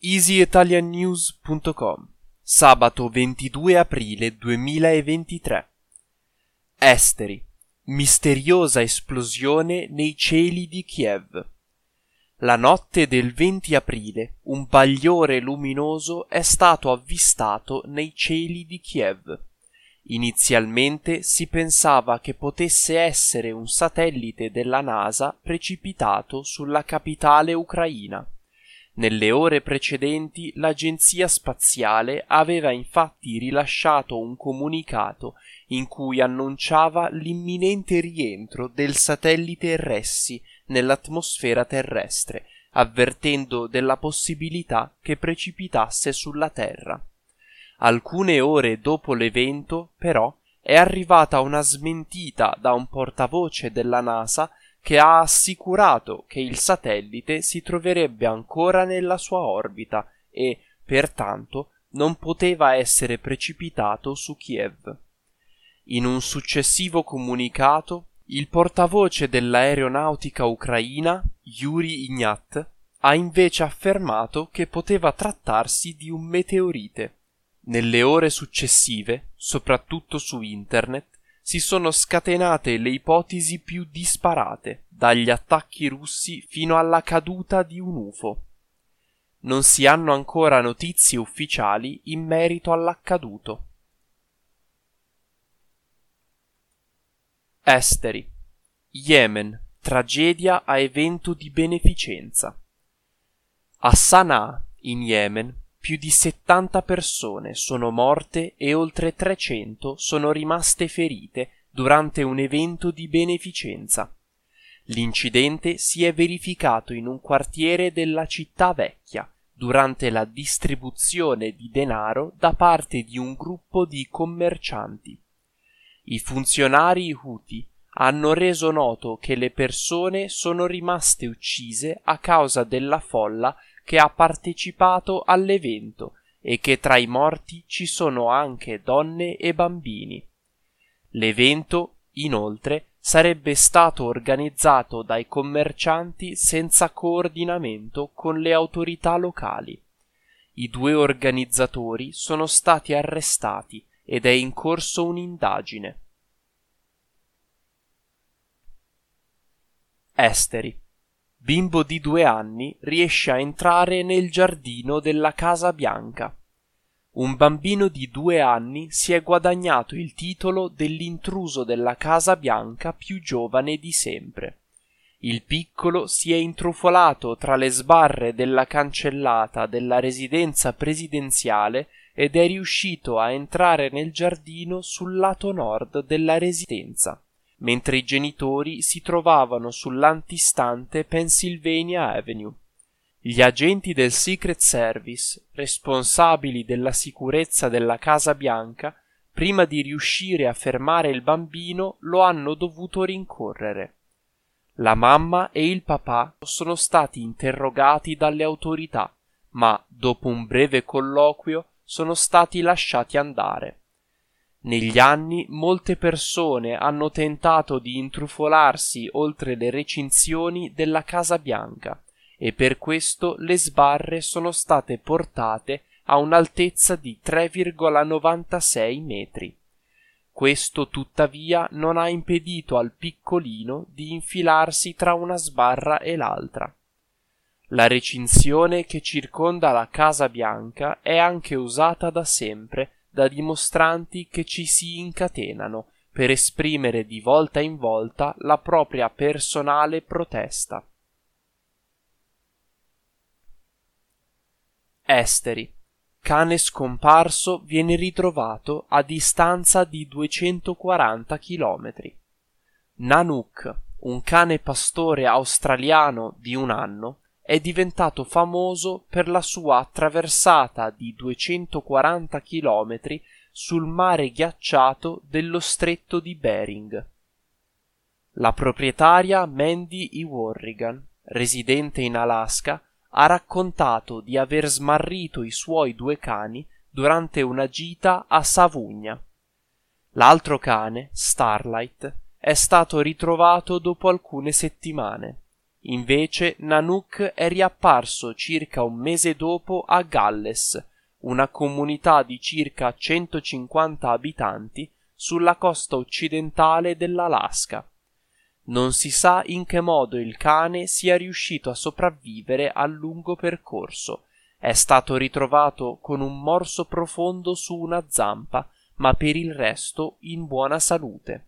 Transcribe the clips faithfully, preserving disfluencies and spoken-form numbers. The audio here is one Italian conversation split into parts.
easy italian news punto com, sabato ventidue aprile duemilaventitré. Esteri. Misteriosa esplosione nei cieli di Kiev. La notte del venti aprile un bagliore luminoso è stato avvistato nei cieli di Kiev. Inizialmente si pensava che potesse essere un satellite della NASA precipitato sulla capitale ucraina. Nelle ore precedenti l'agenzia spaziale aveva infatti rilasciato un comunicato in cui annunciava l'imminente rientro del satellite Ressi nell'atmosfera terrestre, avvertendo della possibilità che precipitasse sulla Terra. Alcune ore dopo l'evento, però, è arrivata una smentita da un portavoce della NASA che ha assicurato che il satellite si troverebbe ancora nella sua orbita e, pertanto, non poteva essere precipitato su Kiev. In un successivo comunicato, il portavoce dell'aeronautica ucraina, Yuri Ignat, ha invece affermato che poteva trattarsi di un meteorite. Nelle ore successive, soprattutto su internet, si sono scatenate le ipotesi più disparate, dagli attacchi russi fino alla caduta di un U F O. Non si hanno ancora notizie ufficiali in merito all'accaduto. Esteri. Yemen. Tragedia a evento di beneficenza. A Sana'a, in Yemen, più di settanta persone sono morte e oltre trecento sono rimaste ferite durante un evento di beneficenza. L'incidente si è verificato in un quartiere della città vecchia, durante la distribuzione di denaro da parte di un gruppo di commercianti. I funzionari Houthi hanno reso noto che le persone sono rimaste uccise a causa della folla che ha partecipato all'evento e che tra i morti ci sono anche donne e bambini. L'evento, inoltre, sarebbe stato organizzato dai commercianti senza coordinamento con le autorità locali. I due organizzatori sono stati arrestati ed è in corso un'indagine. Esteri. Bimbo di due anni riesce a entrare nel giardino della Casa Bianca. Un bambino di due anni si è guadagnato il titolo dell'intruso della Casa Bianca più giovane di sempre. Il piccolo si è intrufolato tra le sbarre della cancellata della residenza presidenziale ed è riuscito a entrare nel giardino sul lato nord della residenza, mentre i genitori si trovavano sull'antistante Pennsylvania Avenue. Gli agenti del Secret Service, responsabili della sicurezza della Casa Bianca, prima di riuscire a fermare il bambino, lo hanno dovuto rincorrere. La mamma e il papà sono stati interrogati dalle autorità, ma dopo un breve colloquio sono stati lasciati andare. Negli anni molte persone hanno tentato di intrufolarsi oltre le recinzioni della Casa Bianca e per questo le sbarre sono state portate a un'altezza di tre virgola novantasei metri. Questo tuttavia non ha impedito al piccolino di infilarsi tra una sbarra e l'altra. La recinzione che circonda la Casa Bianca è anche usata da sempre da dimostranti che ci si incatenano per esprimere di volta in volta la propria personale protesta. Esteri. Cane scomparso viene ritrovato a distanza di duecentoquaranta chilometri. Nanook, un cane pastore australiano di un anno, è diventato famoso per la sua attraversata di duecentoquaranta chilometri sul mare ghiacciato dello stretto di Bering. La proprietaria Mandy E. Worrigan, residente in Alaska, ha raccontato di aver smarrito i suoi due cani durante una gita a Savugna. L'altro cane, Starlight, è stato ritrovato dopo alcune settimane. Invece Nanook è riapparso circa un mese dopo a Galles, una comunità di circa centocinquanta abitanti sulla costa occidentale dell'Alaska. Non si sa in che modo il cane sia riuscito a sopravvivere al lungo percorso. È stato ritrovato con un morso profondo su una zampa, ma per il resto in buona salute.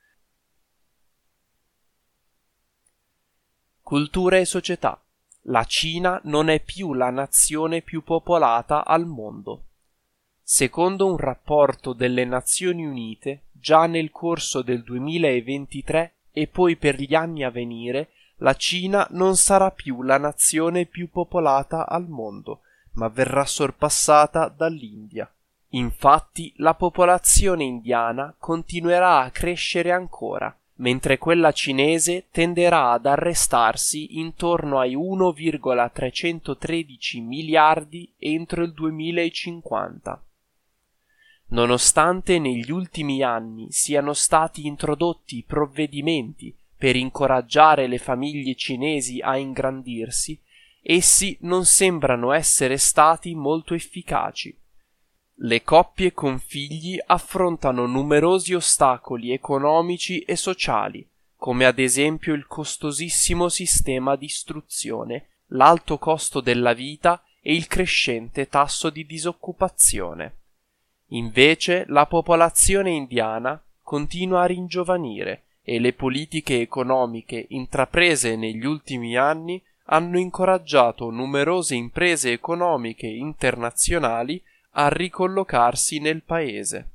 Cultura e società. La Cina non è più la nazione più popolata al mondo. Secondo un rapporto delle Nazioni Unite, già nel corso del duemilaventitré e poi per gli anni a venire, la Cina non sarà più la nazione più popolata al mondo, ma verrà sorpassata dall'India. Infatti, la popolazione indiana continuerà a crescere ancora, mentre quella cinese tenderà ad arrestarsi intorno ai uno virgola trecentotredici miliardi entro il duemilacinquanta. Nonostante negli ultimi anni siano stati introdotti provvedimenti per incoraggiare le famiglie cinesi a ingrandirsi, essi non sembrano essere stati molto efficaci. Le coppie con figli affrontano numerosi ostacoli economici e sociali, come ad esempio il costosissimo sistema di istruzione, l'alto costo della vita e il crescente tasso di disoccupazione. Invece la popolazione indiana continua a ringiovanire e le politiche economiche intraprese negli ultimi anni hanno incoraggiato numerose imprese economiche internazionali a ricollocarsi nel paese.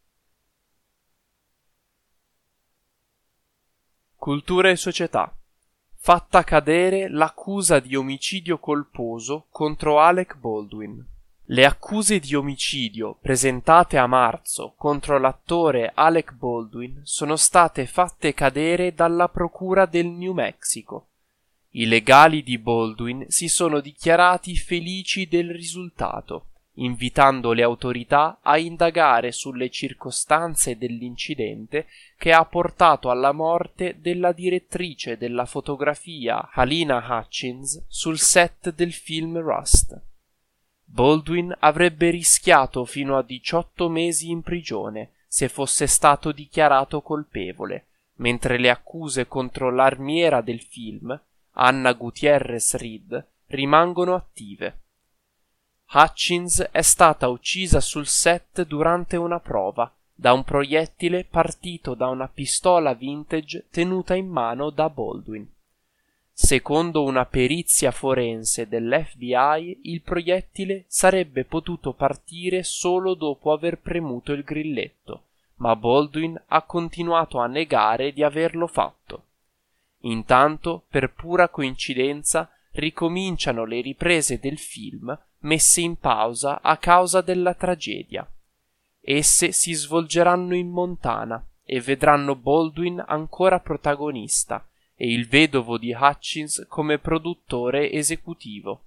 Cultura e società. Fatta cadere l'accusa di omicidio colposo contro Alec Baldwin. Le accuse di omicidio presentate a marzo contro l'attore Alec Baldwin sono state fatte cadere dalla procura del New Mexico. I legali di Baldwin si sono dichiarati felici del risultato, invitando le autorità a indagare sulle circostanze dell'incidente che ha portato alla morte della direttrice della fotografia Halyna Hutchins sul set del film Rust. Baldwin avrebbe rischiato fino a diciotto mesi in prigione se fosse stato dichiarato colpevole, mentre le accuse contro l'armiera del film, Anna Gutierrez Reed, rimangono attive. Hutchins è stata uccisa sul set durante una prova da un proiettile partito da una pistola vintage tenuta in mano da Baldwin. Secondo una perizia forense dell'F B I, il proiettile sarebbe potuto partire solo dopo aver premuto il grilletto, ma Baldwin ha continuato a negare di averlo fatto. Intanto, per pura coincidenza, ricominciano le riprese del film messe in pausa a causa della tragedia. Esse si svolgeranno in Montana e vedranno Baldwin ancora protagonista e il vedovo di Hutchins come produttore esecutivo.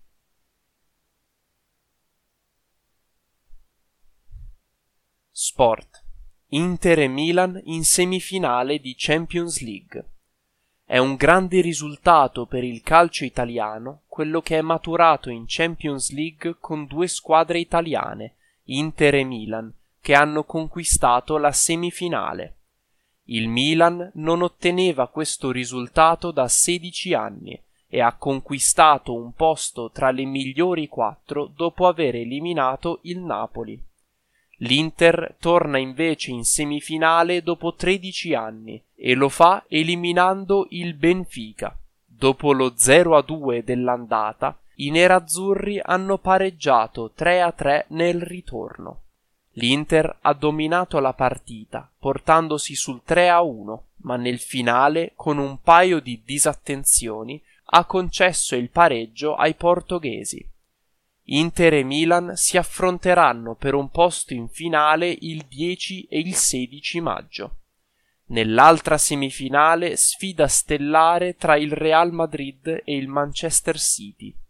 Sport. Inter e Milan in semifinale di Champions League. È un grande risultato per il calcio italiano quello che è maturato in Champions League con due squadre italiane, Inter e Milan, che hanno conquistato la semifinale. Il Milan non otteneva questo risultato da sedici anni e ha conquistato un posto tra le migliori quattro dopo aver eliminato il Napoli. L'Inter torna invece in semifinale dopo tredici anni e lo fa eliminando il Benfica. Dopo lo zero a due dell'andata, i nerazzurri hanno pareggiato tre a tre nel ritorno. L'Inter ha dominato la partita, portandosi sul tre a uno, ma nel finale, con un paio di disattenzioni, ha concesso il pareggio ai portoghesi. Inter e Milan si affronteranno per un posto in finale il dieci e il sedici maggio. Nell'altra semifinale sfida stellare tra il Real Madrid e il Manchester City.